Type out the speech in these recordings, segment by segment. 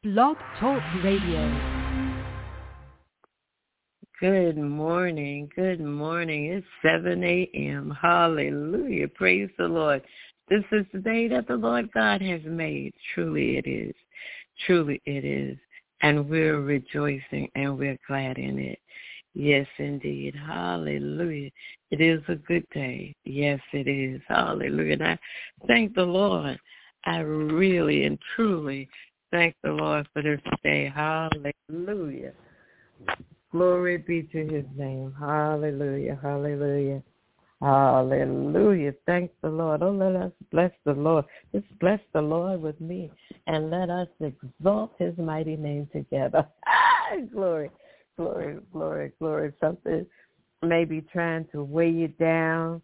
Blog Talk Radio. Good morning. Good morning. It's 7 a.m. Hallelujah. Praise the Lord. This is the day that the Lord God has made. Truly it is. Truly it is. And we're rejoicing and we're glad in it. Yes, indeed. Hallelujah. It is a good day. Yes, it is. Hallelujah. And I thank the Lord. I really and truly thank the Lord for this day. Hallelujah. Glory be to his name. Hallelujah. Hallelujah. Hallelujah. Thank the Lord. Oh, let us bless the Lord. Just bless the Lord with me and let us exalt his mighty name together. Glory, glory, glory, glory. Something maybe trying to weigh you down.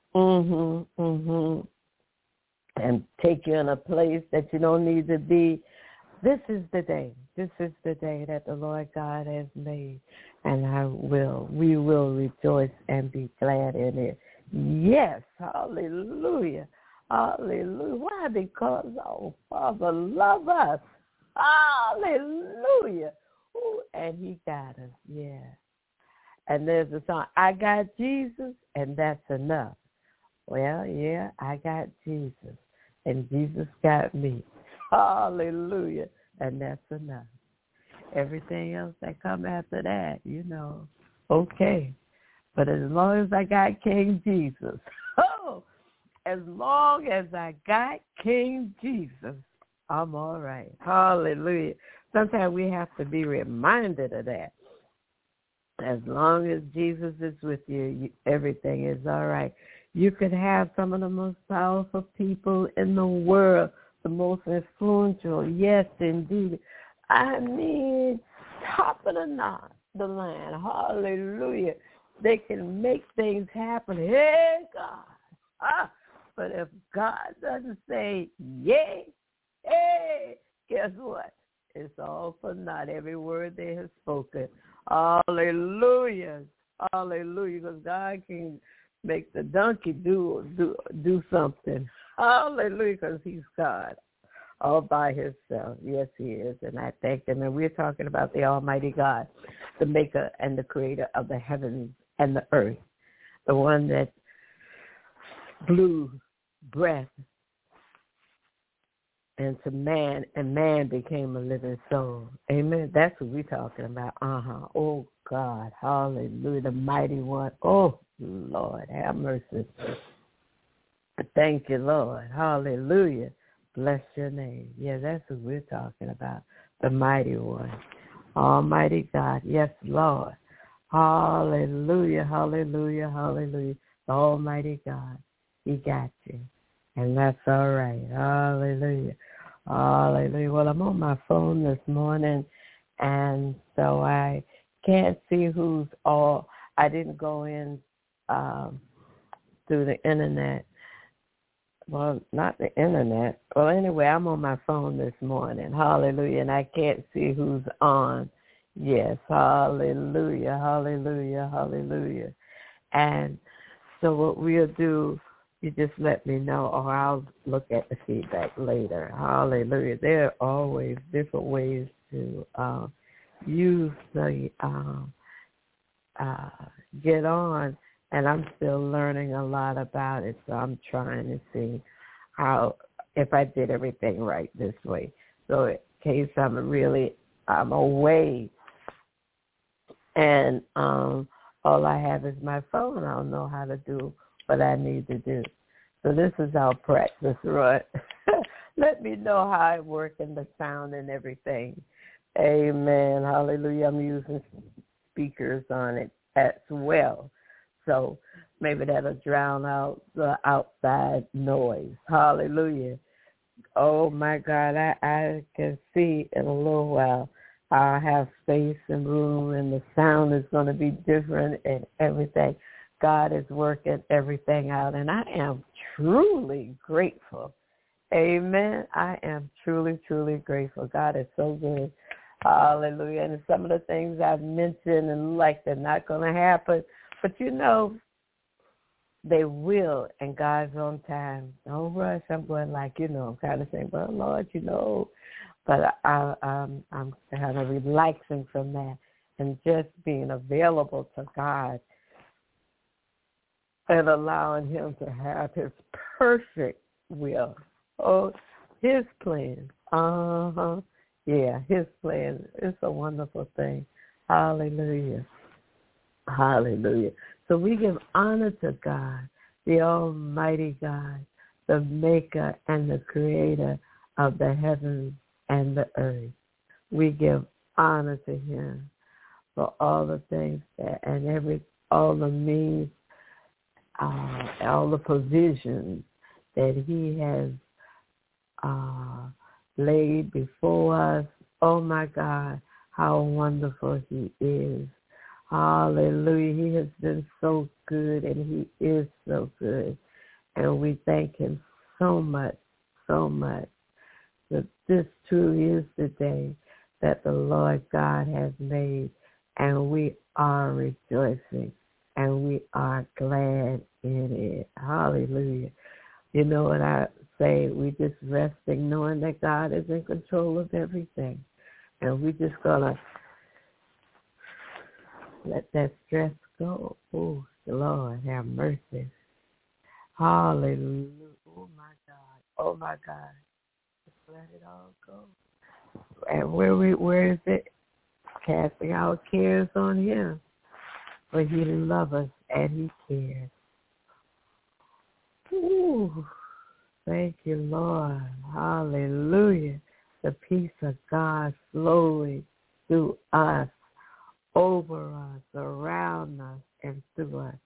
And take you in a place that you don't need to be. This is the day. This is the day that the Lord God has made, and we will rejoice and be glad in it. Yes, hallelujah, hallelujah. Why? Because our Father loves us. Hallelujah. Ooh, and he got us, yeah. And there's a song, I got Jesus, and that's enough. Well, yeah, I got Jesus, and Jesus got me. Hallelujah. And that's enough. Everything else that come after that, okay. But as long as I got King Jesus, as long as I got King Jesus, I'm all right. Hallelujah. Sometimes we have to be reminded of that. As long as Jesus is with you, everything is all right. You could have some of the most powerful people in the world, the most influential, yes, indeed. I mean, top of the line, hallelujah. They can make things happen. Hey, God. But if God doesn't say yay, hey, guess what? It's all for naught, every word they have spoken. Hallelujah. Hallelujah, because God can make the donkey do something. Hallelujah, because he's God all by himself. Yes, he is, and I thank him. And we're talking about the Almighty God, the maker and the creator of the heavens and the earth, the one that blew breath into man, and man became a living soul. Amen. That's what we're talking about. Oh, God. Hallelujah. The mighty one. Oh, Lord, have mercy. Thank you, Lord. Hallelujah. Bless your name. Yeah, that's what we're talking about. The mighty one. Almighty God. Yes, Lord. Hallelujah. Hallelujah. Hallelujah. The Almighty God. He got you. And that's all right. Hallelujah. Hallelujah. Well, I'm on my phone this morning, and so I can't see who's all. I didn't go in through the internet. Well, not the internet. Well, anyway, I'm on my phone this morning. Hallelujah. And I can't see who's on. Yes. Hallelujah. Hallelujah. Hallelujah. And so what we'll do, you just let me know, or I'll look at the feedback later. Hallelujah. There are always different ways to use the get on, and I'm still learning a lot about it, so I'm trying to see if I did everything right this way. So in case I'm away and all I have is my phone, I don't know how to do what I need to do. So this is our practice, right? Let me know how it works and the sound and everything. Amen. Hallelujah. I'm using speakers on it as well. So maybe that'll drown out the outside noise. Hallelujah. Oh, my God. I can see in a little while I'll have space and room, and the sound is going to be different and everything. God is working everything out, and I am truly grateful. Amen. I am truly, truly grateful. God is so good. Hallelujah. And some of the things I've mentioned and they're not going to happen, but they will, and God's on time. Don't rush. I'm going I'm kind of saying, well, Lord, But I'm kind of relaxing from that and just being available to God and allowing him to have his perfect will. Oh, his plan. Yeah, his plan. It's a wonderful thing. Hallelujah. Hallelujah. So we give honor to God, the Almighty God, the maker and the creator of the heavens and the earth. We give honor to him for all the things that, and all the means, all the provisions that he has laid before us. Oh my God, how wonderful he is. Hallelujah. He has been so good, and he is so good. And we thank him so much, so much, that this truly is the day that the Lord God has made, and we are rejoicing, and we are glad in it. Hallelujah. You know what I say? We just resting, knowing that God is in control of everything. And we just going to let that stress go. Oh, the Lord have mercy. Hallelujah. Oh, my God. Oh, my God. Just let it all go. And where is it? Casting our cares on him. For he loves us and he cares. Ooh. Thank you, Lord. Hallelujah. The peace of God flowing through us, over us, around us, and through us.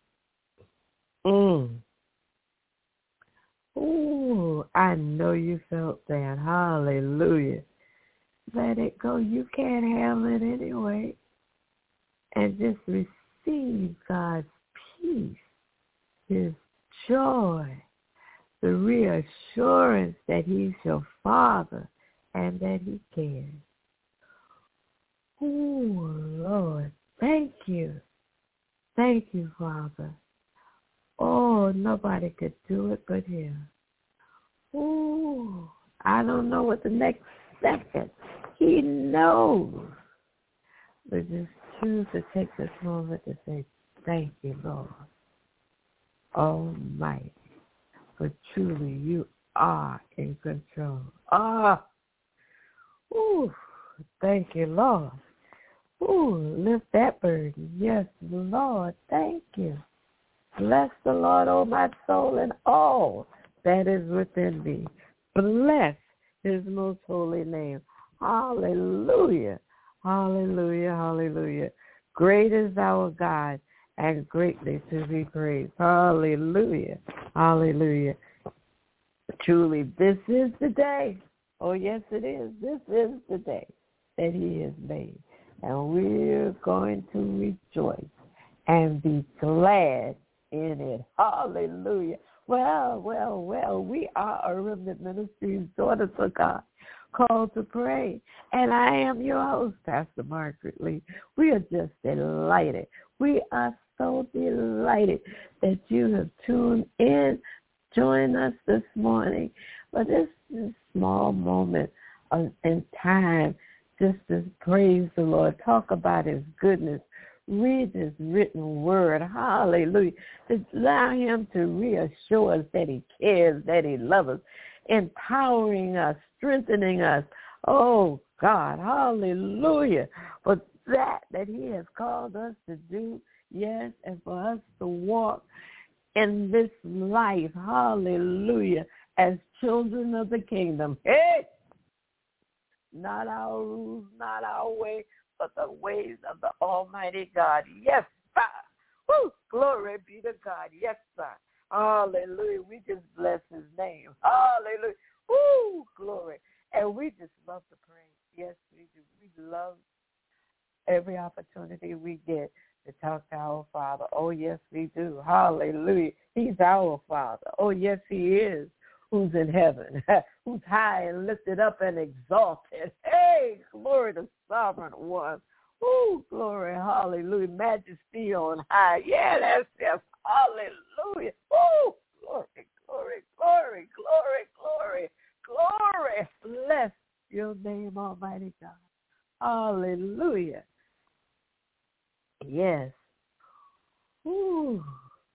Ooh, I know you felt that. Hallelujah. Let it go. You can't handle it anyway. And just receive God's peace, his joy, the reassurance that he's your Father and that he cares. Oh, Lord, thank you. Thank you, Father. Oh, nobody could do it but him. Oh, I don't know what the next second. He knows. But just choose to take this moment to say, thank you, Lord Almighty. For truly you are in control. Thank you, Lord. Lift that burden. Yes, Lord, thank you. Bless the Lord, oh my soul, and all that is within me. Bless his most holy name. Hallelujah. Hallelujah. Hallelujah. Great is our God, and greatly to be praised. Hallelujah. Hallelujah. Truly, this is the day. Oh, yes, it is. This is the day that he has made. And we're going to rejoice and be glad in it. Hallelujah. Well, we are a Remnant Ministries, daughters of God, called to pray. And I am your host, Pastor Margaret Lee. We are just delighted. We are so delighted that you have tuned in, joined us this morning for this small moment in time just to praise the Lord, talk about his goodness, read his written word. Hallelujah. Just allow him to reassure us that he cares, that he loves us, empowering us, strengthening us. Oh, God, hallelujah, for that he has called us to do, yes, and for us to walk in this life, hallelujah, as children of the kingdom. Hey! Not our rules, not our way, but the ways of the Almighty God. Yes, sir. Woo! Glory be to God. Yes, sir. Hallelujah. We just bless his name. Hallelujah. Woo! Glory. And we just love to pray. Yes, we do. We love every opportunity we get to talk to our Father. Oh, yes, we do. Hallelujah. He's our Father. Oh, yes, he is. Who's in heaven, who's high and lifted up and exalted. Hey, glory to sovereign one. Oh, glory, hallelujah, majesty on high. Yeah, that's it. Hallelujah. Oh, glory, glory, glory, glory, glory, glory. Bless your name, Almighty God. Hallelujah. Yes. Ooh.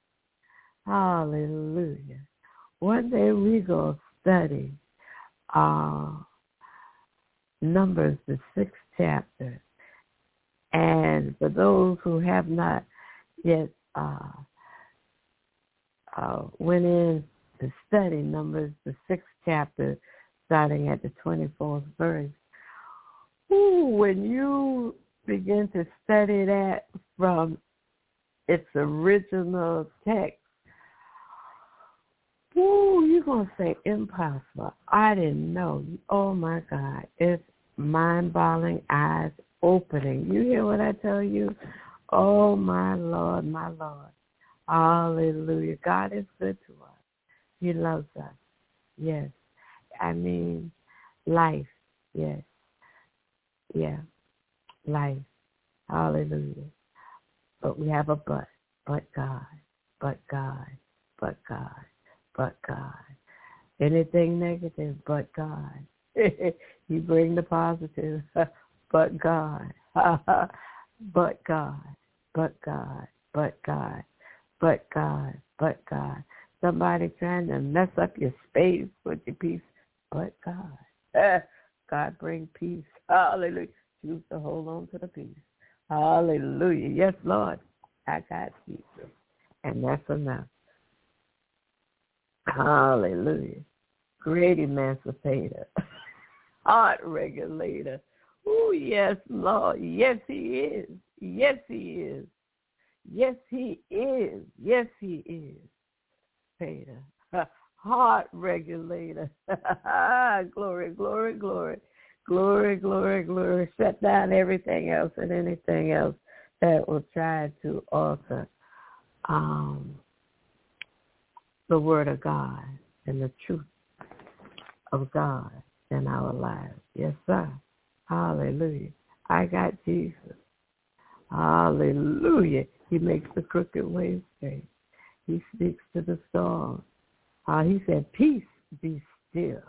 Hallelujah. One day we going to study Numbers, the 6th chapter. And for those who have not yet went in to study Numbers, the 6th chapter, starting at the 24th verse, when you begin to study that from its original text, you're going to say impossible. I didn't know. Oh, my God. It's mind-boggling, eyes-opening. You hear what I tell you? Oh, my Lord, my Lord. Hallelujah. God is good to us. He loves us. Yes. I mean, life. Yes. Yeah. Life. Hallelujah. But we have a but. But God. But God. But God. But God. Anything negative, but God. You bring the positive, but God. But God. But God. But God. But God. But God. Somebody trying to mess up your space with your peace, but God. God bring peace. Hallelujah. Choose to hold on to the peace. Hallelujah. Yes, Lord. I got Jesus. And that's enough. Hallelujah. Great emancipator. Heart regulator. Oh, yes, Lord. Yes, he is. Yes, he is. Yes, he is. Yes, he is. Pater. Heart regulator. Glory, glory, glory. Glory, glory, glory. Shut down everything else and anything else that will try to alter the word of God and the truth of God in our lives. Yes, sir. Hallelujah. I got Jesus. Hallelujah. He makes the crooked way straight. He speaks to the storm. He said, peace, be still.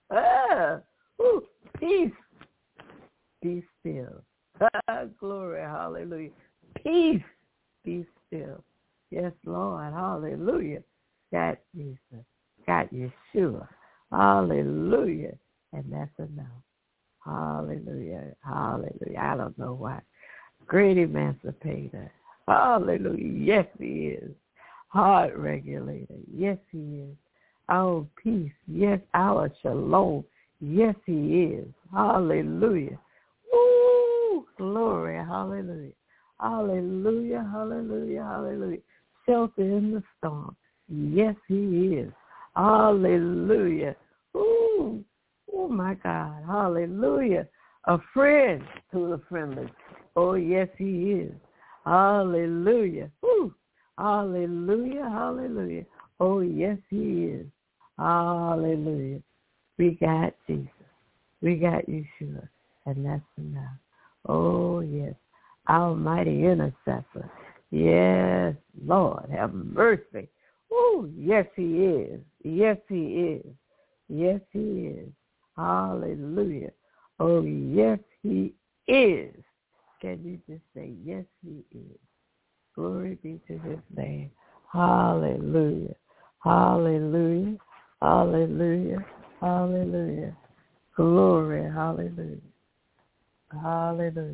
Peace, be still. Glory, hallelujah. Peace, be still. Yes, Lord, hallelujah. Got Jesus, got Yeshua. Hallelujah. And that's enough. Hallelujah, hallelujah. I don't know why. Great emancipator. Hallelujah. Yes, he is. Heart regulator. Yes, he is. Our peace. Yes, our shalom. Yes, he is. Hallelujah. Woo! Glory. Hallelujah. Hallelujah. Hallelujah. Hallelujah. Shelter in the storm. Yes, he is. Hallelujah. Ooh. Oh, my God. Hallelujah. A friend to the friendless. Oh, yes, he is. Hallelujah. Ooh. Hallelujah. Hallelujah. Oh, yes, he is. Hallelujah. We got Jesus. We got Yeshua. And that's enough. Oh, yes. Almighty intercessor. Yes, Lord, have mercy. Oh, yes, he is. Yes, he is. Yes, he is. Hallelujah. Oh, yes, he is. Can you just say, yes, he is? Glory be to his name. Hallelujah. Hallelujah. Hallelujah. Hallelujah. Glory. Hallelujah. Hallelujah.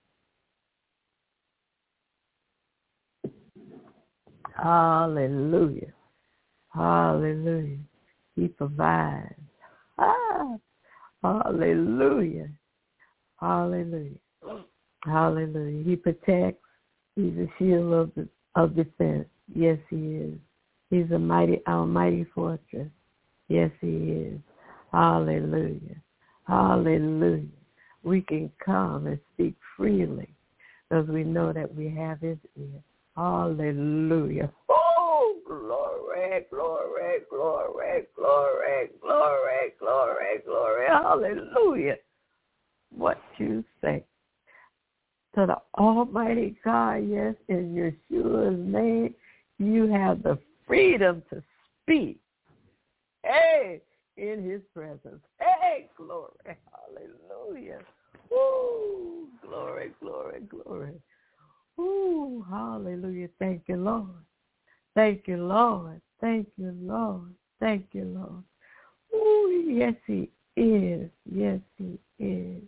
Hallelujah. Hallelujah. He provides. Hallelujah. Hallelujah. Hallelujah. He protects. He's a shield of defense. Yes, he is. He's our mighty fortress. Yes, he is. Hallelujah. Hallelujah. We can come and speak freely because we know that we have his ear. Hallelujah. Oh, glory, glory, glory, glory, glory, glory, glory. Hallelujah. What you say to the Almighty God, yes, in Yeshua's name, you have the freedom to speak. Hey, in his presence. Hey, glory, hallelujah. Woo, glory, glory, glory. Woo, hallelujah. Thank you, Lord. Thank you, Lord. Thank you, Lord. Thank you, Lord. Ooh, yes, he is. Yes, he is.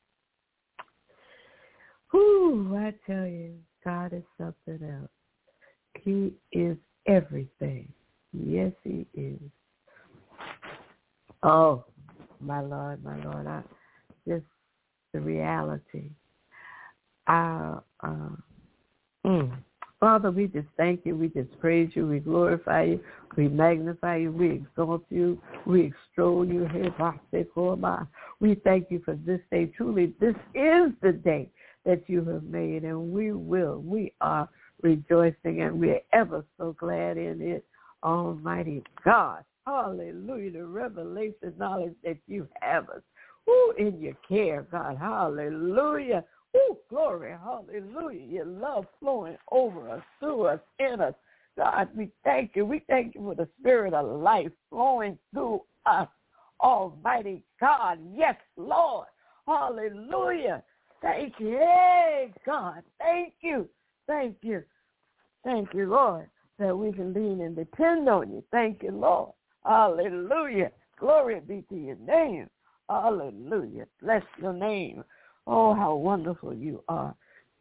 Ooh, I tell you, God is something else. He is everything. Yes, he is. Oh, my Lord, just the reality. Father, we just thank you. We just praise you. We glorify you. We magnify you. We exalt you. We extol you. We thank you for this day. Truly, this is the day that you have made, and we are rejoicing, and we're ever so glad in it, Almighty God. Hallelujah. The revelation knowledge that you have us. In your care, God. Hallelujah. Glory. Hallelujah. Your love flowing over us, through us, in us. God, we thank you. We thank you for the spirit of life flowing through us, Almighty God. Yes, Lord. Hallelujah. Thank you. Hey, God. Thank you. Thank you. Thank you, Lord, that we can lean and depend on you. Thank you, Lord. Hallelujah. Glory be to your name. Hallelujah. Bless your name. Oh, how wonderful you are.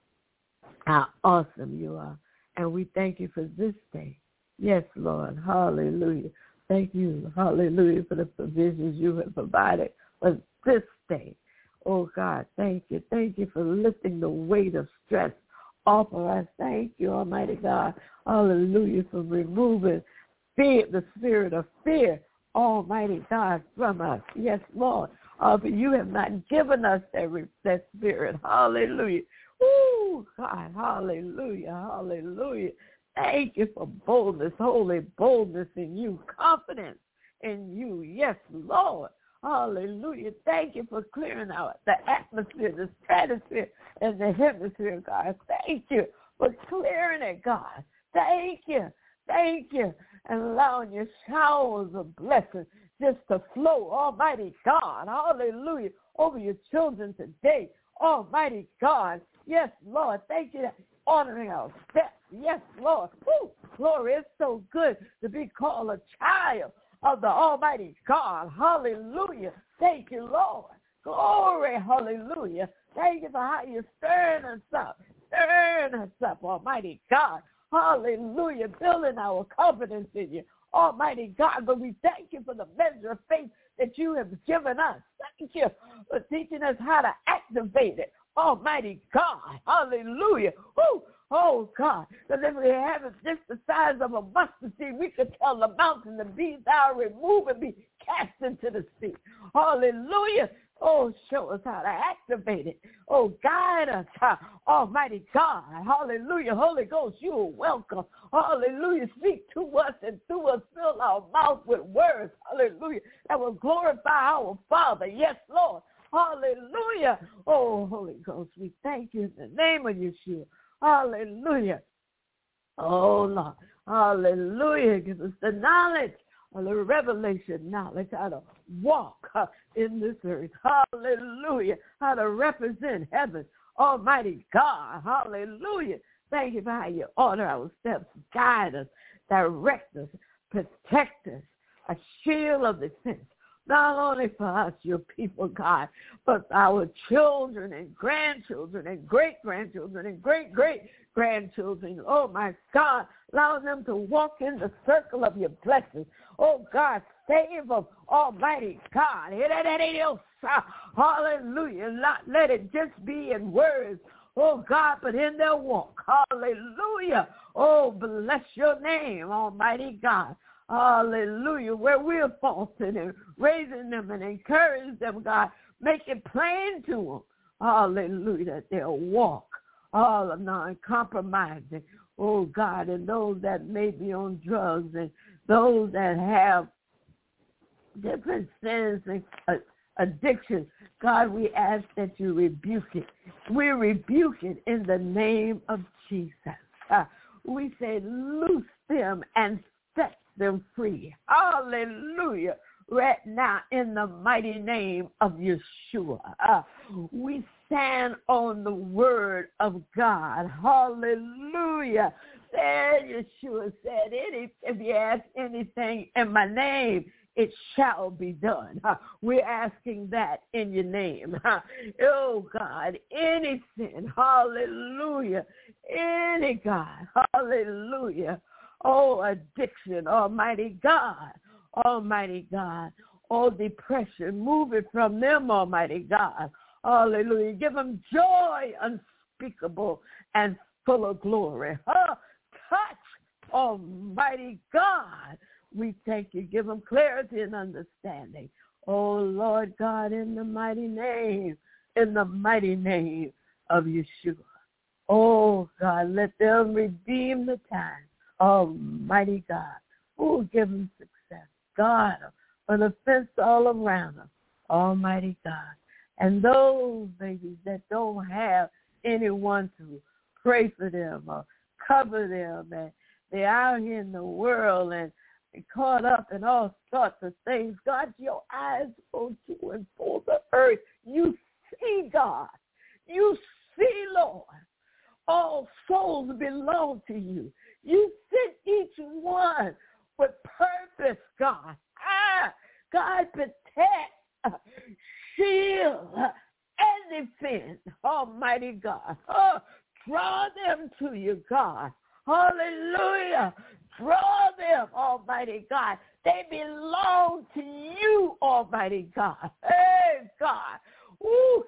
How awesome you are. And we thank you for this day. Yes, Lord. Hallelujah. Thank you. Hallelujah for the provisions you have provided for this day. Oh, God, thank you. Thank you for lifting the weight of stress off of us. Thank you, Almighty God. Hallelujah for removing fear, the spirit of fear, Almighty God, from us. Yes, Lord. But you have not given us that spirit. Hallelujah. Oh, God. Hallelujah. Hallelujah. Thank you for boldness, holy boldness in you, confidence in you. Yes, Lord. Hallelujah. Thank you for clearing out the atmosphere, the stratosphere, and the hemisphere, God. Thank you for clearing it, God. Thank you. Thank you. And allowing your showers of blessing just to flow, Almighty God. Hallelujah. Over your children today, Almighty God. Yes, Lord. Thank you for honoring our steps. Yes, Lord. Woo. Glory. It's so good to be called a child of the Almighty God. Hallelujah. Thank you, Lord. Glory. Hallelujah. Thank you for how you're stirring us up. Stirring us up, Almighty God. Hallelujah. Building our confidence in you, Almighty God. But we thank you for the measure of faith that you have given us. Thank you for teaching us how to activate it, Almighty God. Hallelujah. Woo. Oh, God, because if we have it just the size of a mustard seed, we could tell the mountain to be thou removed and be cast into the sea. Hallelujah. Oh, show us how to activate it. Oh, guide us, Almighty God. Hallelujah. Holy Ghost, you are welcome. Hallelujah. Speak to us and through us. Fill our mouth with words. Hallelujah. That will glorify our Father. Yes, Lord. Hallelujah. Oh, Holy Ghost, we thank you in the name of Yeshua. Hallelujah. Oh, Lord. Hallelujah. Give us the knowledge, the revelation knowledge, how to walk in this earth. Hallelujah. How to represent heaven. Almighty God. Hallelujah. Thank you for how you order our steps, guide us, direct us, protect us, a shield of defense. Not only for us, your people, God, but our children and grandchildren and great-grandchildren and great-great-grandchildren. Oh, my God, allow them to walk in the circle of your blessings. Oh, God, save them, Almighty God. Hallelujah. Not let it just be in words, oh, God, but in their walk. Hallelujah. Oh, bless your name, Almighty God. Hallelujah. Where we're faltering and raising them and encouraging them, God, make it plain to them. Hallelujah. That they'll walk all non-compromising. Oh, God, and those that may be on drugs and those that have different sins and addictions, God, we ask that you rebuke it. We rebuke it in the name of Jesus. We say loose them and set them free. Hallelujah. right now in the mighty name of Yeshua. We stand on the word of God. Hallelujah. There Yeshua said, if you ask anything in my name, it shall be done. We're asking that in your name. Oh, God, any sin, hallelujah, any God, hallelujah. Oh, addiction, Almighty God, oh, depression, move it from them, Almighty God, hallelujah. Give them joy unspeakable and full of glory. Touch, Almighty God. We thank you. Give them clarity and understanding. Oh, Lord God, in the mighty name of Yeshua. Oh, God, let them redeem the time. Almighty God. Oh, give them success. God, an offense all around them. Almighty God. And those babies that don't have anyone to pray for them or cover them, and they're out here in the world and caught up in all sorts of things. God, your eyes go to and for the earth. You see, God. You see, Lord. All souls belong to you. You sent each one with purpose, God. God, protect, shield, and defend, Almighty God. Draw them to you, God. Hallelujah. Draw them, Almighty God. They belong to you, Almighty God. Hey, God. Ooh,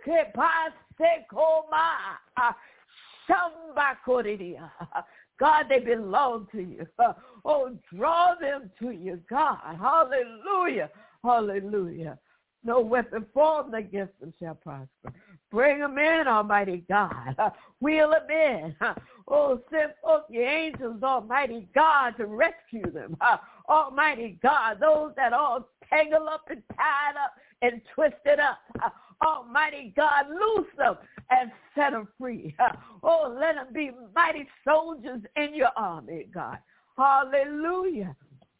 God, they belong to you. Oh, draw them to you, God. Hallelujah. Hallelujah. No weapon formed against them shall prosper. Bring them in, Almighty God. Wheel them in. Oh, send forth your angels, Almighty God, to rescue them. Almighty God, those that all tangled up and tied up and twisted up. Almighty God, loose them and set them free. Oh, let them be mighty soldiers in your army, God. Hallelujah.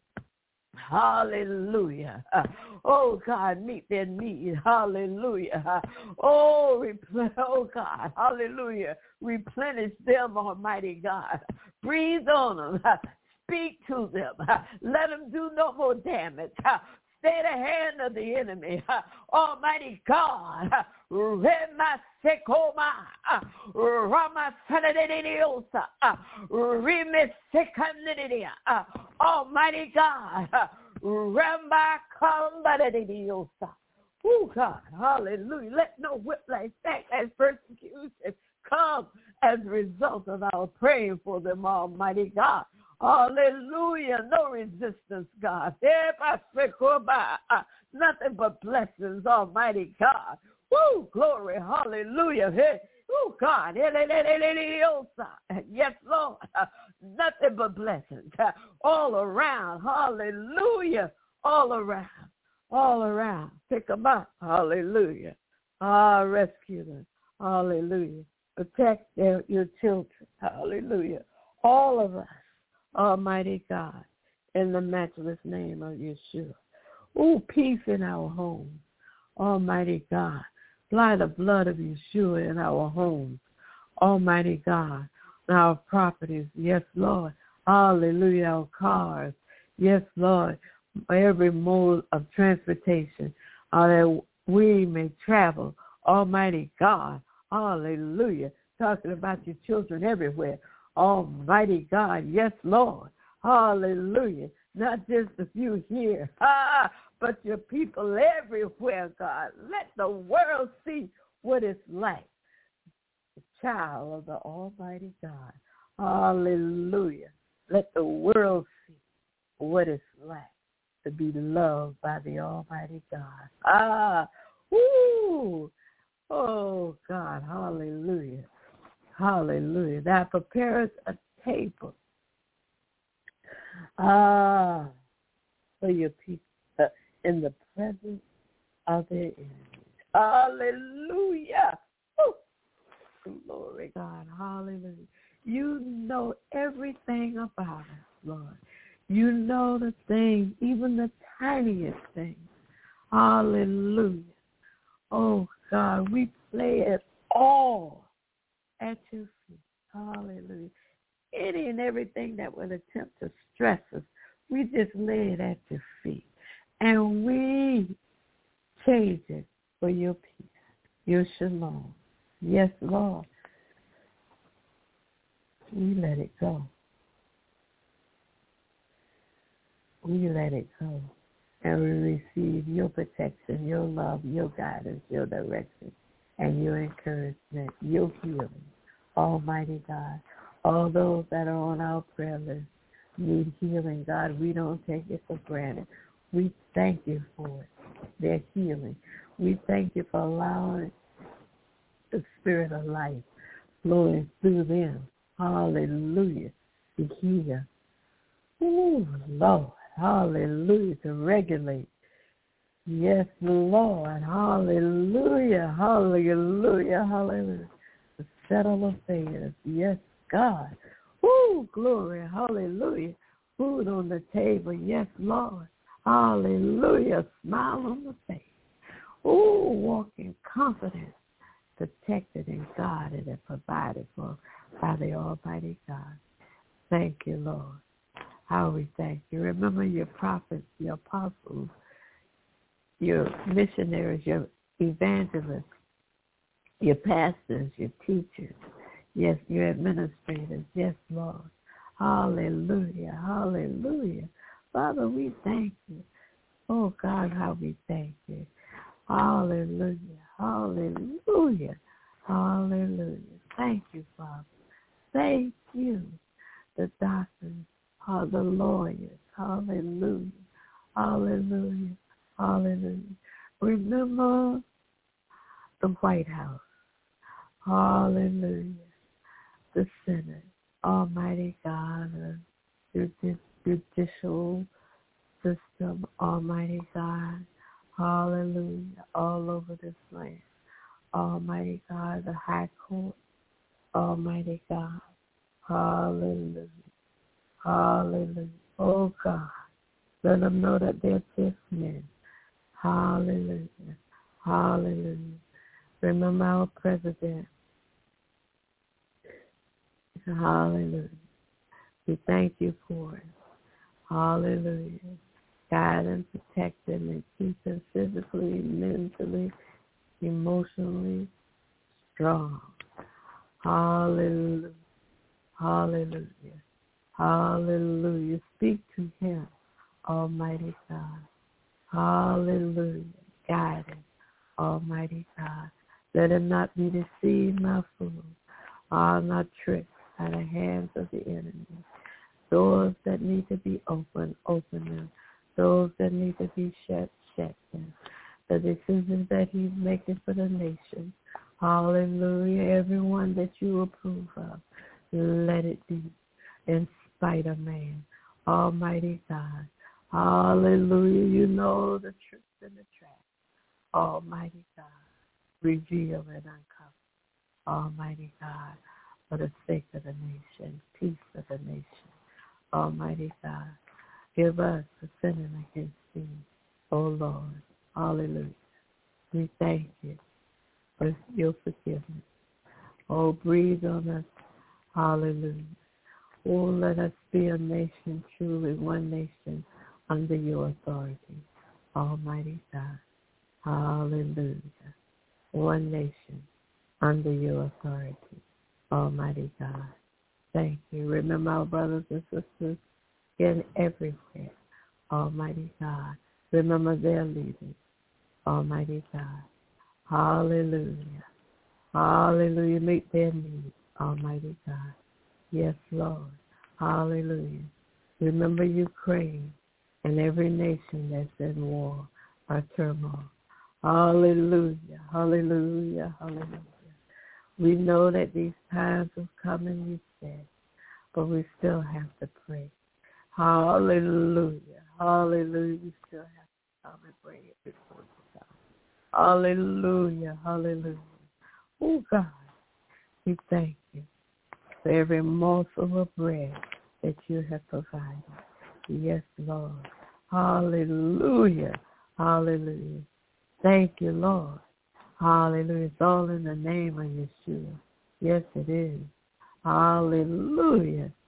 Hallelujah. Oh, God, meet their need. Hallelujah. Oh, God. Hallelujah. Replenish them, Almighty God. Breathe on them. Speak to them. Let them do no more damage. Stay the hand of the enemy. Almighty God. Almighty God. Oh, God, hallelujah. Let no whiplash, backlash, persecution come as a result of our praying for them, Almighty God. Hallelujah. No resistance, God. Nothing but blessings, Almighty God. Woo, glory, hallelujah. Oh, God. Yes, Lord. Nothing but blessings all around. Hallelujah. All around. All around. Pick them up. Hallelujah. Rescue them. Hallelujah. Protect your children. Hallelujah. All of us. Almighty God, in the matchless name of Yeshua. Oh, peace in our homes. Almighty God, apply the blood of Yeshua in our homes. Almighty God, our properties. Yes, Lord. Hallelujah. Our cars. Yes, Lord. Every mode of transportation that we may travel. Almighty God. Hallelujah. Talking about your children everywhere. Almighty God, yes, Lord. Hallelujah. Not just a few here, but your people everywhere, God. Let the world see what it's like. The child of the Almighty God. Hallelujah. Let the world see what it's like to be loved by the Almighty God. Woo! Oh, God, hallelujah. Hallelujah. That prepares a table for your people in the presence of their enemies. Hallelujah. Woo. Glory, God. Hallelujah. You know everything about us, Lord. You know the things, even the tiniest things. Hallelujah. Oh, God, we lay it all at your feet. Hallelujah. Any and everything that would attempt to stress us, we just lay it at your feet. And we change it for your peace, your shalom. Yes, Lord. We let it go. We let it go. And we receive your protection, your love, your guidance, your direction, and your encouragement, your healing. Almighty God, all those that are on our prayer list need healing. God, we don't take it for granted. We thank you for it, their healing. We thank you for allowing the spirit of life flowing through them. Hallelujah. To heal. Ooh, Lord. Hallelujah. To regulate. Yes, Lord. Hallelujah. Hallelujah. Hallelujah. To settle affairs. Yes, God. Ooh, glory. Hallelujah. Food on the table. Yes, Lord. Hallelujah. Smile on the face. Ooh, walk in confidence. Protected and guarded and provided for by the Almighty God. Thank you, Lord. How we thank you. Remember your prophets, your apostles, your missionaries, your evangelists, your pastors, your teachers, yes, your administrators. Yes, Lord. Hallelujah. Hallelujah. Father, we thank you. Oh, God, how we thank you. Hallelujah. Hallelujah. Hallelujah. Thank you, Father. Thank you. The doctors, the lawyers. Hallelujah. Hallelujah. Hallelujah. Remember the White House. Hallelujah. The Senate. Almighty God. The judicial system. Almighty God. Hallelujah. All over this land. Almighty God, the High Court. Almighty God. Hallelujah. Hallelujah. Oh, God. Let them know that they're just men. Hallelujah. Hallelujah. Remember our president. Hallelujah. We thank you for it. Hallelujah. Guide and protect them and keep them physically, mentally, emotionally strong. Hallelujah. Hallelujah. Hallelujah. Speak to him, Almighty God. Hallelujah. Guide him, Almighty God. Let him not be deceived, not fooled, not tricked by the hands of the enemy. Doors that need to be opened, open them. Those that need to be shut, shut them. The decisions that he's making for the nation. Hallelujah. Everyone that you approve of, let it be in spite of man. Almighty God. Hallelujah. You know the tricks and the traps. Almighty God. Reveal and uncover. Almighty God. For the sake of the nation. Peace of the nation. Almighty God. Give us a sinning against thee, O Lord. Hallelujah. We thank you for your forgiveness. Oh, breathe on us. Hallelujah. Oh, let us be a nation, truly one nation under your authority. Almighty God. Hallelujah. One nation under your authority. Almighty God. Thank you. Remember our brothers and sisters in everywhere. Almighty God. Remember their leaders. Almighty God. Hallelujah. Hallelujah. Meet their needs. Almighty God. Yes, Lord. Hallelujah. Remember Ukraine and every nation that's in war or turmoil. Hallelujah. Hallelujah. Hallelujah. We know that these times are coming, you said, but we still have to pray. Hallelujah. Hallelujah. We still have to come and bring it before you, God. Hallelujah. Hallelujah. Oh, God, we thank you for every morsel of bread that you have provided. Yes, Lord. Hallelujah. Hallelujah. Thank you, Lord. Hallelujah. It's all in the name of Yeshua. Yes, it is. Hallelujah.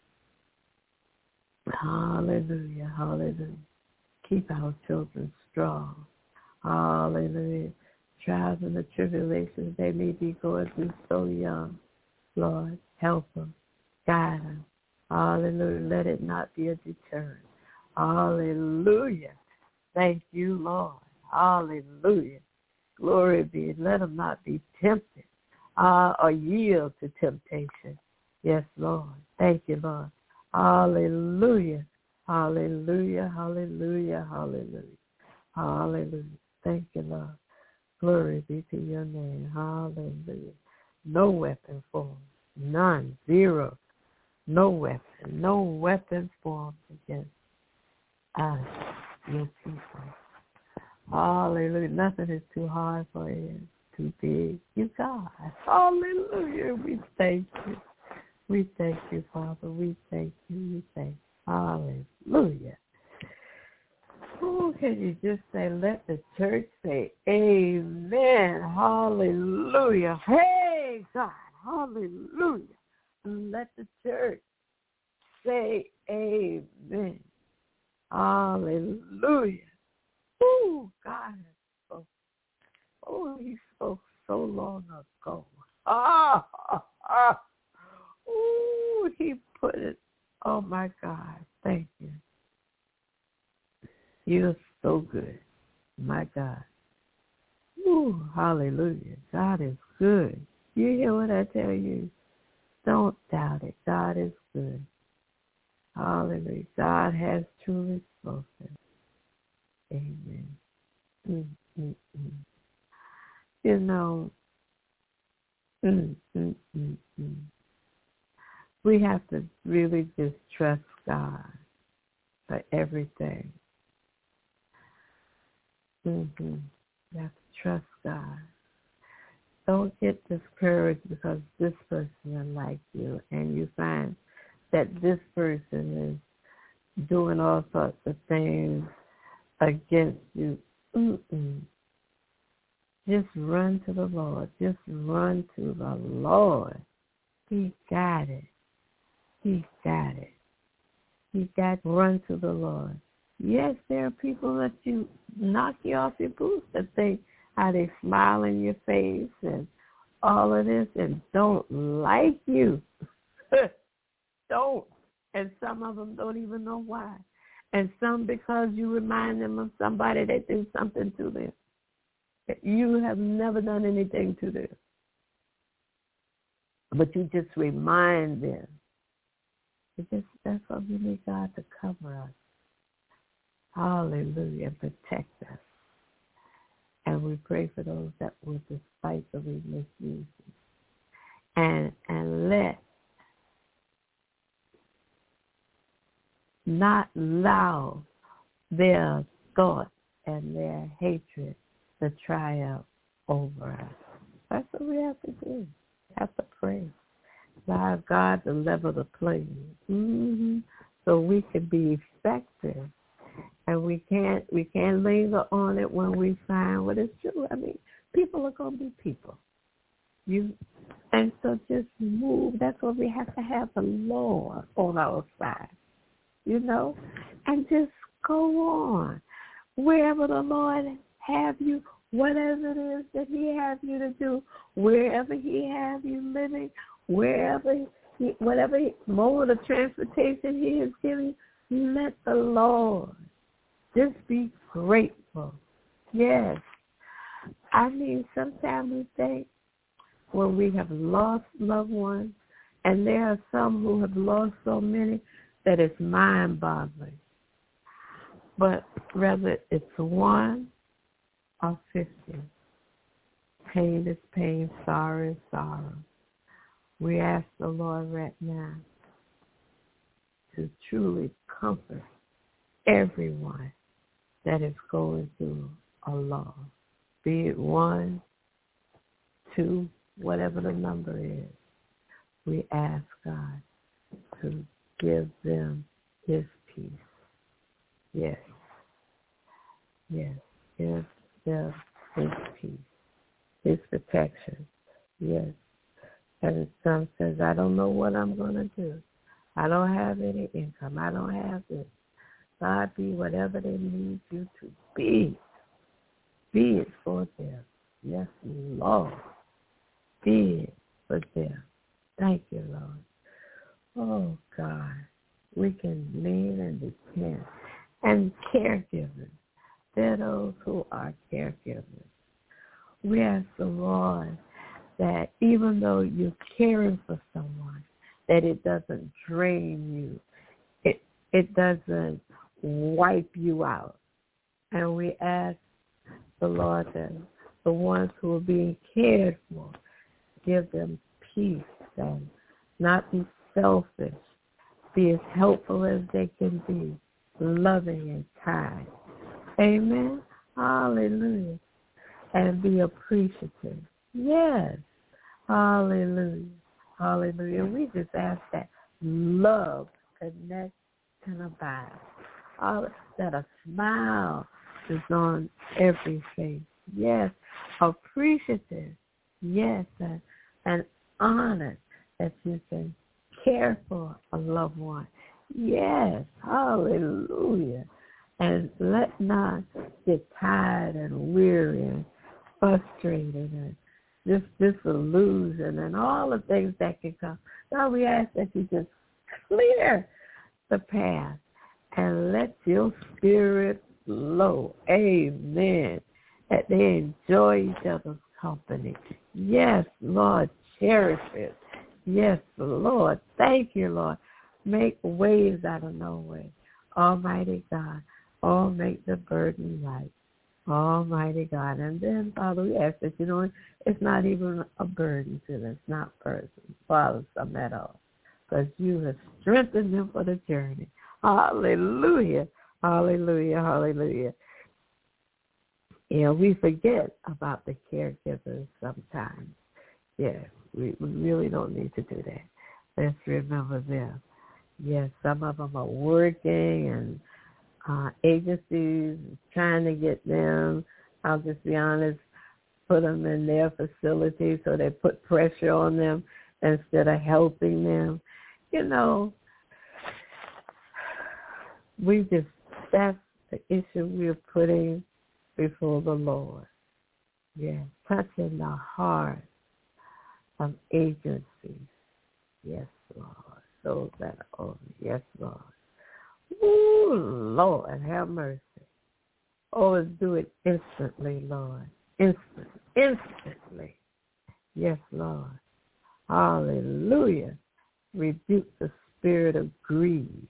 Hallelujah. Hallelujah. Keep our children strong. Hallelujah. Trials and the tribulations they may be going through so young. Lord, help them. Guide them. Hallelujah. Let it not be a deterrent. Hallelujah. Thank you, Lord. Hallelujah. Glory be. Let them not be tempted or yield to temptation. Yes, Lord. Thank you, Lord. Hallelujah. Hallelujah. Hallelujah. Hallelujah. Hallelujah. Thank you, Lord. Glory be to your name. Hallelujah. No weapon formed. None. Zero. No weapon. No weapon formed against us, your people. Hallelujah. Nothing is too hard for you. Too big. You God. Hallelujah. We thank you. We thank you, Father. We thank you. We thank you. Hallelujah. Oh, can you just say, let the church say amen. Hallelujah. Hey, God. Hallelujah. Let the church say amen. Hallelujah. Oh, God has spoken. Oh, he spoke so long ago. Oh, he put it. Oh, my God. Thank you. You're so good. My God. Ooh, hallelujah. God is good. You hear what I tell you? Don't doubt it. God is good. Hallelujah. God has truly spoken. Amen. You know, we have to really just trust God for everything. You have to trust God. Don't get discouraged because this person is like you and you find that this person is doing all sorts of things against you. Just run to the Lord. Just run to the Lord. He got it. He got it. He got to run to the Lord. Yes, there are people that you knock you off your boots that think how they smile in your face and all of this and don't like you. Don't. And some of them don't even know why. And some because you remind them of somebody that did something to them. You have never done anything to them. But you just remind them. That's why we need God to cover us. Hallelujah. And protect us. And we pray for those that will despitefully misuse us. And let not allow their thoughts and their hatred to triumph over us. That's what we have to do. We have to pray. Allow God to level the playing, so we can be effective. And we can't linger on it when we find what is true. I mean, people are going to be people. And so just move. That's why we have to have the Lord on our side, and just go on. Wherever the Lord have you, whatever it is that he has you to do, wherever he has you living, whatever mode of transportation he is giving, let the Lord just be grateful. Yes. I mean, sometimes we think when we have lost loved ones, and there are some who have lost so many that it's mind-boggling. But whether it's 1 or 50, pain is pain, sorrow is sorrow. We ask the Lord right now to truly comfort everyone that is going through a loss, be it 1, 2, whatever the number is. We ask God to give them his peace. Yes. Yes. Give them his peace, his protection. Yes. And some says, I don't know what I'm going to do. I don't have any income. I don't have this. God, be whatever they need you to be. Be it for them. Yes, Lord. Be it for them. Thank you, Lord. Oh, God. We can lean and depend. And caregivers. They're those who are caregivers. We ask the Lord that even though you're caring for someone, that it doesn't drain you. It doesn't wipe you out. And we ask the Lord that the ones who are being cared for, give them peace and not be selfish. Be as helpful as they can be, loving and kind. Amen. Hallelujah. And be appreciative. Yes. Hallelujah. Hallelujah. And we just ask that love connect and abide. That a smile is on every face. Yes. Appreciative. Yes. And honored that you can care for a loved one. Yes. Hallelujah. And let not get tired and weary and frustrated and this disillusion and all the things that can come. God, we ask that you just clear the path and let your spirit flow. Amen. That they enjoy each other's company. Yes, Lord, cherish it. Yes, Lord. Thank you, Lord. Make ways out of no way. Almighty God. Oh, make the burden light. Almighty God. And then, Father, we ask that, it's not even a burden to them. It's not bothersome at all. Because you have strengthened them for the journey. Hallelujah. Hallelujah. Hallelujah. We forget about the caregivers sometimes. Yes, we really don't need to do that. Let's remember them. Yes, some of them are working and agencies trying to get them, I'll just be honest, put them in their facility so they put pressure on them instead of helping them. That's the issue we're putting before the Lord. Yes, touching the heart of agencies. Yes, Lord. Those that are over. Yes, Lord. Ooh, Lord, have mercy. Always do it instantly, Lord. Instantly. Yes, Lord. Hallelujah. Rebuke the spirit of greed.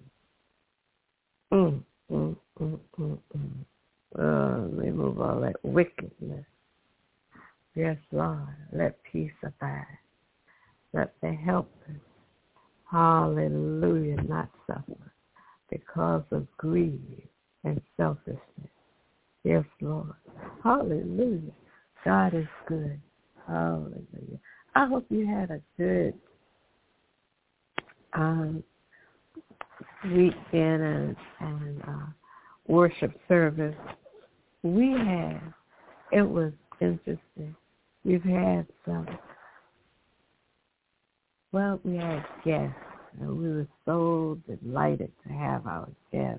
Remove all that wickedness. Yes, Lord. Let peace abide. Let the helpers, hallelujah, not suffer because of greed and selfishness. Yes, Lord. Hallelujah. God is good. Hallelujah. I hope you had a good weekend and worship service. It was interesting. We had guests, and we were so delighted to have our guests.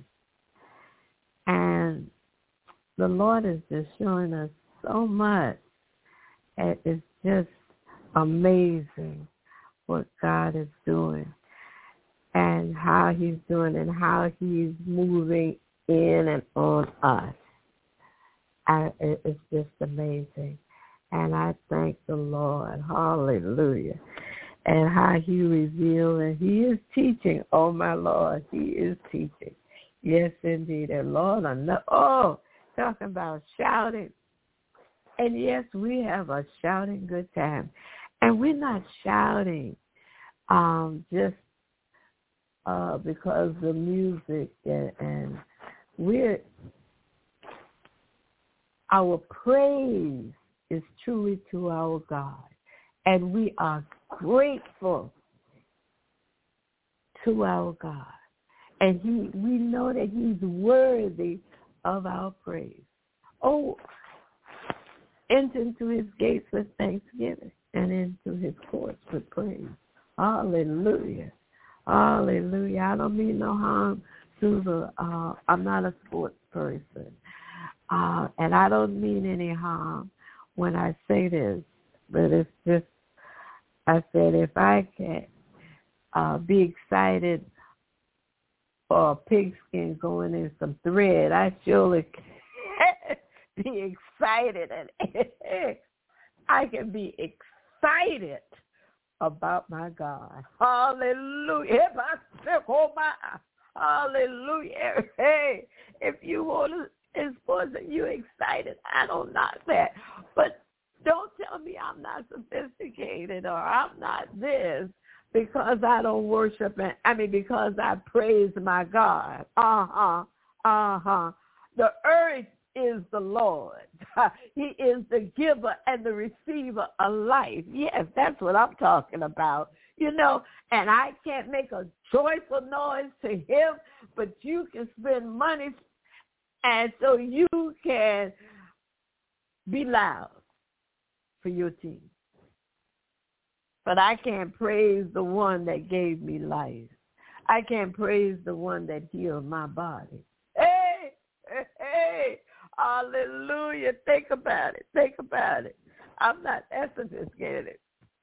And the Lord is just showing us so much. It's just amazing what God is doing and how he's doing and how he's moving in and on us. It's just amazing. And I thank the Lord. Hallelujah. And how he revealed, and he is teaching. Oh, my Lord, he is teaching. Yes, indeed. And Lord, talking about shouting. And yes, we have a shouting good time. And we're not shouting just because the music and our praise is truly to our God. And we are grateful to our God. And we know that he's worthy of our praise. Oh, enter into his gates with thanksgiving and into his courts with praise. Hallelujah. Hallelujah. I don't mean no harm to I'm not a sports person. And I don't mean any harm when I say this, but it's just, I said, if I can be excited for a pigskin going in some thread, I surely can be excited. And I can be excited about my God. Hallelujah. Hallelujah. Hey, if you want to, it's for you excited, I don't knock that. But don't tell me I'm not sophisticated or I'm not this because I don't worship because I praise my God. The earth is the Lord. He is the giver and the receiver of life. Yes, that's what I'm talking about. And I can't make a joyful noise to him, but you can spend money and so you can be loud for your team. But I can't praise the one that gave me life. I can't praise the one that healed my body. Hey, hallelujah. Think about it. I'm not that sophisticated.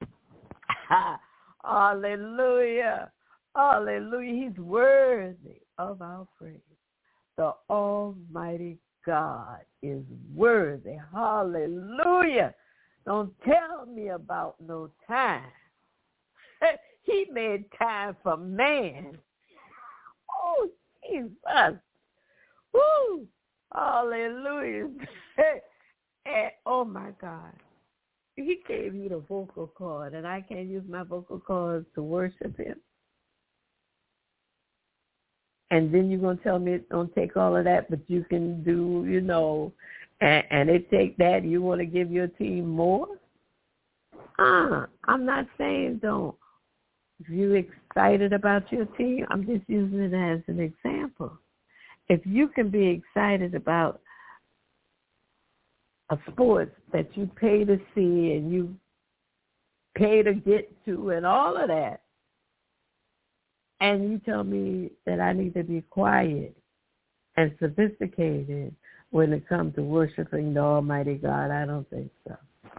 Hallelujah. Hallelujah. He's worthy of our praise. The Almighty God is worthy. Hallelujah. Don't tell me about no time. He made time for man. Oh, Jesus. Woo. Hallelujah. And, oh, my God. He gave you the vocal cord, and I can't use my vocal cords to worship him. And then you're going to tell me it don't take all of that, but you can do, and it take that. You want to give your team more? I'm not saying don't. If you're excited about your team, I'm just using it as an example. If you can be excited about a sport that you pay to see and you pay to get to and all of that, and you tell me that I need to be quiet and sophisticated when it comes to worshiping the Almighty God, I don't think so.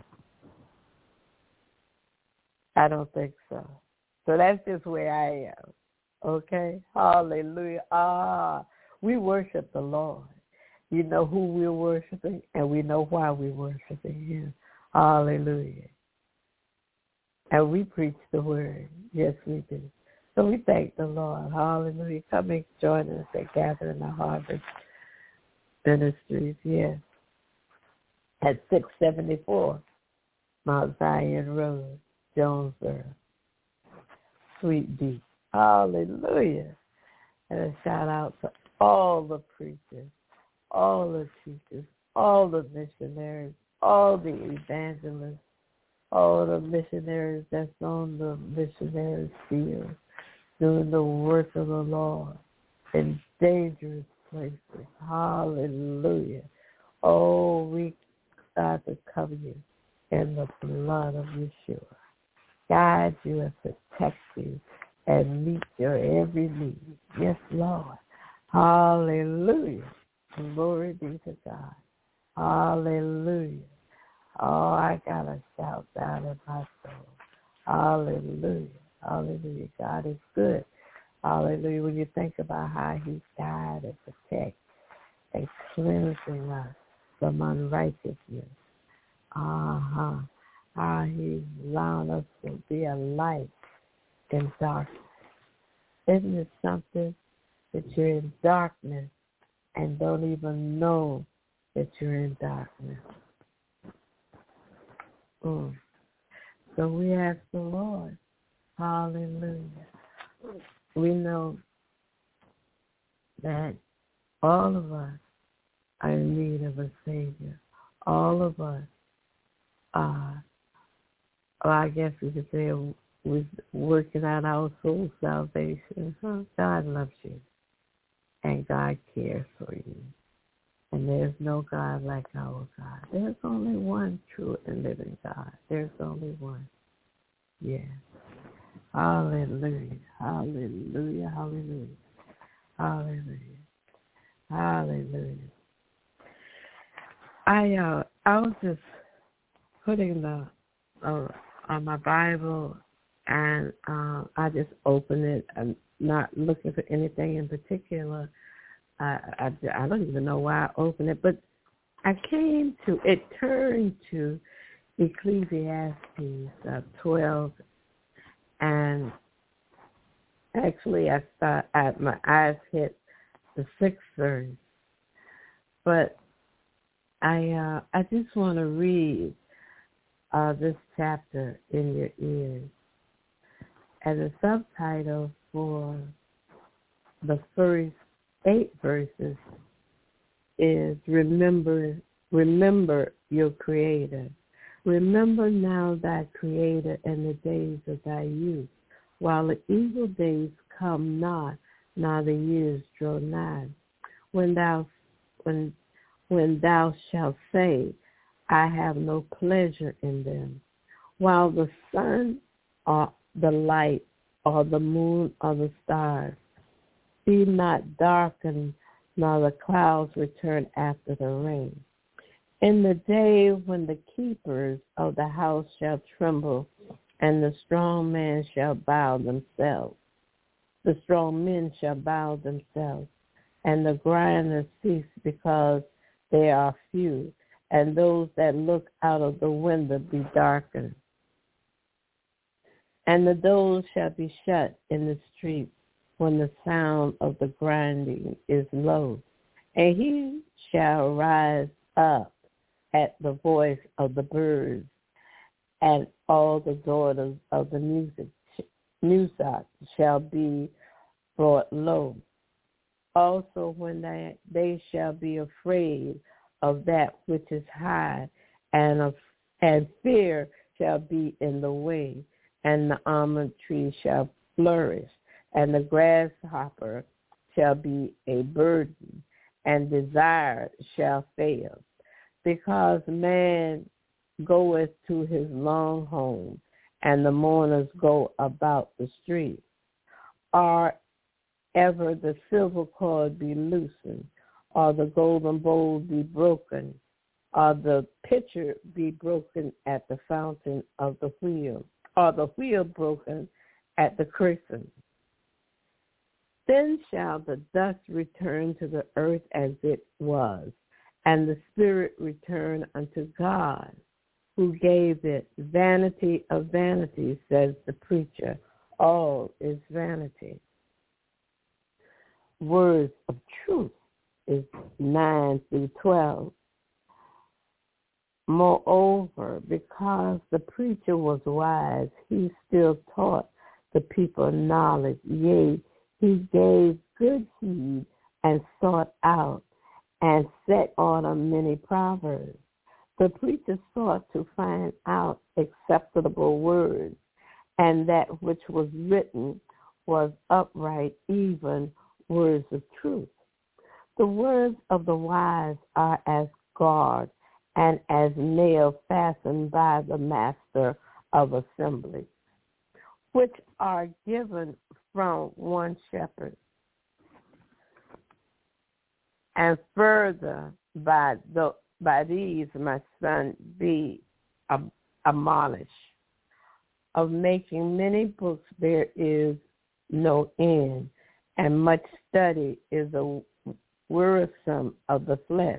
I don't think so. So that's just where I am. Okay? Hallelujah. We worship the Lord. You know who we're worshiping, and we know why we're worshiping him. Hallelujah. And we preach the word. Yes, we do. So we thank the Lord. Hallelujah. Come and join us at Gathering the Harvest Ministries, yes, at 674 Mount Zion Road, Jonesboro, Suite B. Hallelujah. And a shout out to all the preachers, all the teachers, all the missionaries, all the evangelists, all the missionaries that's on the missionary field, doing the work of the Lord in dangerous places. Hallelujah. Oh, we start to cover you in the blood of Yeshua. Guide you and protect you and meet your every need. Yes, Lord. Hallelujah. Glory be to God. Hallelujah. Oh, I got a shout down in my soul. Hallelujah. Hallelujah. God is good. Hallelujah. When you think about how he died and protect and cleansing us from unrighteousness. How he's allowing us to be a light in darkness. Isn't it something that you're in darkness and don't even know that you're in darkness? So we ask the Lord, hallelujah. We know that all of us are in need of a Savior. All of us are, or I guess we could say, we're working out our soul salvation. God loves you, and God cares for you. And there's no God like our God. There's only one true and living God. There's only one. Yeah. Hallelujah. Hallelujah. Hallelujah. Hallelujah. Hallelujah. I was just putting the on my Bible, and I just opened it. I'm not looking for anything in particular. I don't even know why I opened it, but I came to it. Turned to Ecclesiastes 12, and actually my eyes hit the 6th verse, but I just want to read this chapter in your ears. And the subtitle for the first 8 verses is Remember your Creator. Remember now thy Creator in the days of thy youth, while the evil days come not, nor the years draw nigh. When thou shalt say, I have no pleasure in them, while the sun or the light or the moon or the stars be not darkened, nor the clouds return after the rain. In the day when the keepers of the house shall tremble, and the strong men shall bow themselves. The strong men shall bow themselves, and the grinders cease because they are few, and those that look out of the window be darkened. And the doors shall be shut in the street when the sound of the grinding is low, and he shall rise up at the voice of the birds, and all the daughters of the music shall be brought low. Also when they shall be afraid of that which is high, and fear shall be in the way, and the almond tree shall flourish, and the grasshopper shall be a burden, and desire shall fail. Because man goeth to his long home, and the mourners go about the street. Or ever the silver cord be loosened, or the golden bowl be broken, or the pitcher be broken at the fountain of the wheel, or the wheel broken at the crescent. Then shall the dust return to the earth as it was, and the spirit return unto God, who gave it. Vanity of vanities, says the preacher. All is vanity. Words of truth is 9 through 12. Moreover, because the preacher was wise, he still taught the people knowledge. Yea, he gave good heed and sought out and set order many proverbs. The preacher sought to find out acceptable words, and that which was written was upright, even words of truth. The words of the wise are as guard and as nail fastened by the master of assembly, which are given from one shepherd. And further, by these, my son, be admonished. Of making many books there is no end, and much study is a wearisome of the flesh.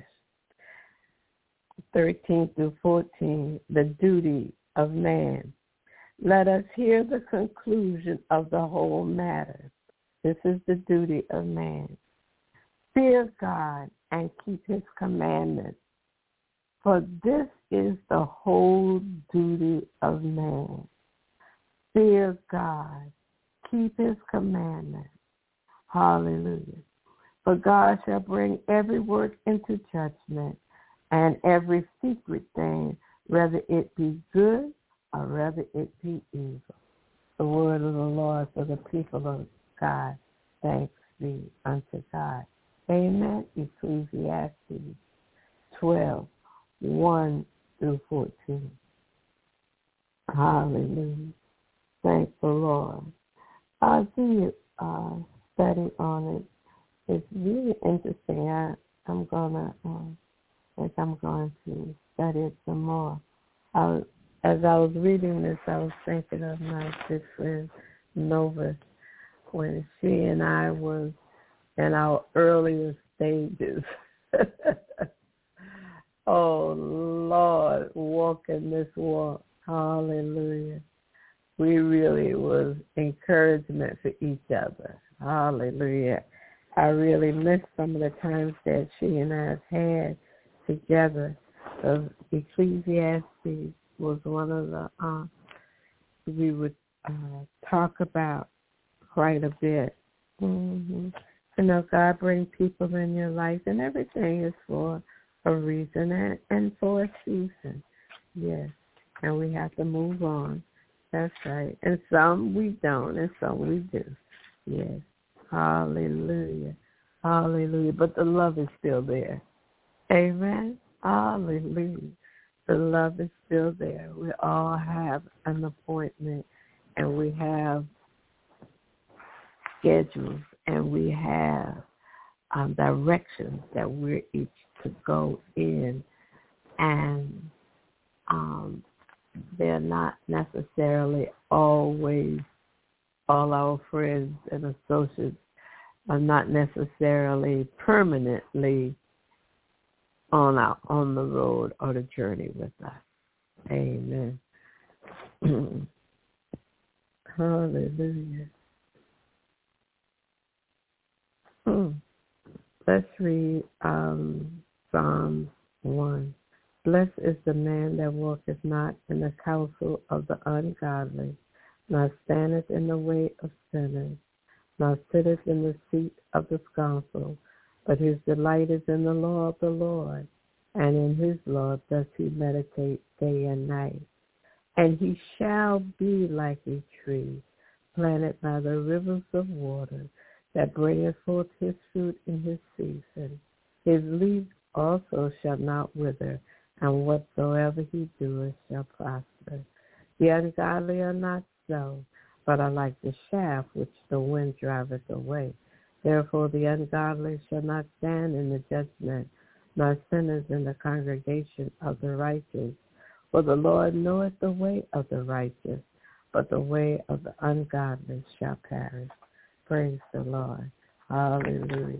13 through 14, the duty of man. Let us hear the conclusion of the whole matter. This is the duty of man. Fear God and keep his commandments, for this is the whole duty of man. Fear God, keep his commandments. Hallelujah. For God shall bring every work into judgment, and every secret thing, whether it be good or whether it be evil. The word of the Lord for the people of God. Thanks be unto God. Amen. Ecclesiastes 12, 1 through 14. Hallelujah. Thank the Lord. I'll do study on it. It's really interesting. I'm going to study it some more. As I was reading this, I was thinking of my good friend Nova, when she and I was in our earlier stages. Oh, Lord, walking this walk. Hallelujah. We really was encouragement for each other. Hallelujah. I really missed some of the times that she and I have had together. Ecclesiastes was one of the we would talk about quite a bit. Mm-hmm. You know, God brings people in your life, and everything is for a reason and for a season. Yes, and we have to move on. That's right. And some we don't, and some we do. Yes. Hallelujah. Hallelujah. But the love is still there. Amen. Hallelujah. The love is still there. We all have an appointment, and we have schedules, and we have directions that we're each to go in, and they're not necessarily always, all our friends and associates are not necessarily permanently on the road or the journey with us. Amen. Hallelujah. Let's read Psalm 1. Blessed is the man that walketh not in the counsel of the ungodly, nor standeth in the way of sinners, nor sitteth in the seat of the scornful, but his delight is in the law of the Lord, and in his law does he meditate day and night. And he shall be like a tree planted by the rivers of water, that bringeth forth his fruit in his season. His leaf also shall not wither, and whatsoever he doeth shall prosper. The ungodly are not so, but are like the shaft which the wind driveth away. Therefore the ungodly shall not stand in the judgment, nor sinners in the congregation of the righteous. For the Lord knoweth the way of the righteous, but the way of the ungodly shall perish. Praise the Lord. Hallelujah.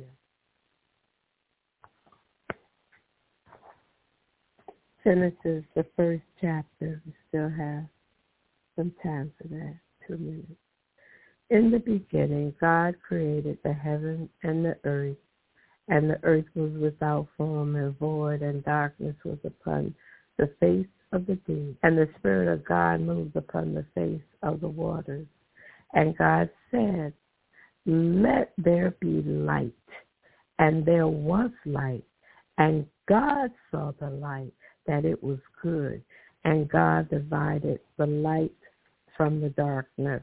Genesis, the first chapter. We still have some time for that, 2 minutes. In the beginning, God created the heaven and the earth was without form and void, and darkness was upon the face of the deep. And the Spirit of God moved upon the face of the waters. And God said, let there be light. And there was light. And God saw the light, that it was good. And God divided the light from the darkness.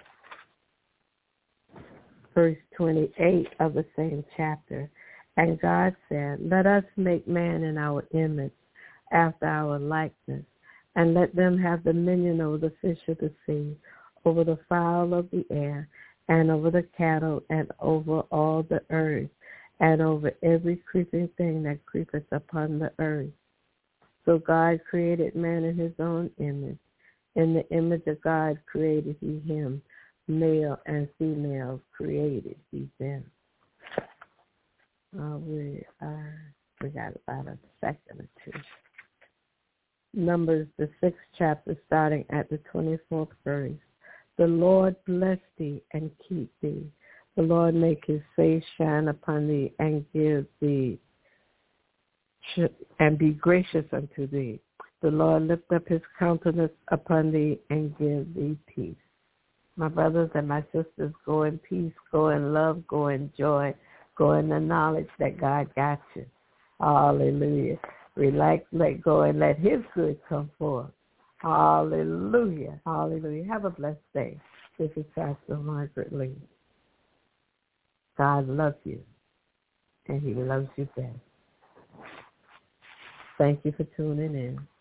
Verse 28 of the same chapter. And God said, let us make man in our image, after our likeness, and let them have dominion over the fish of the sea, over the fowl of the air, and over the cattle, and over all the earth, and over every creeping thing that creepeth upon the earth. So God created man in his own image. In the image of God created he him. Male and female created he them. We got about a second or two. Numbers, the 6th chapter, starting at the 24th verse. The Lord bless thee and keep thee. The Lord make his face shine upon thee and give thee and be gracious unto thee. The Lord lift up his countenance upon thee and give thee peace. My brothers and my sisters, go in peace, go in love, go in joy, go in the knowledge that God got you. Hallelujah. Relax, let go, and let his good come forth. Hallelujah. Hallelujah. Have a blessed day. This is Pastor Margaret Lee. God loves you, and he loves you best. Thank you for tuning in.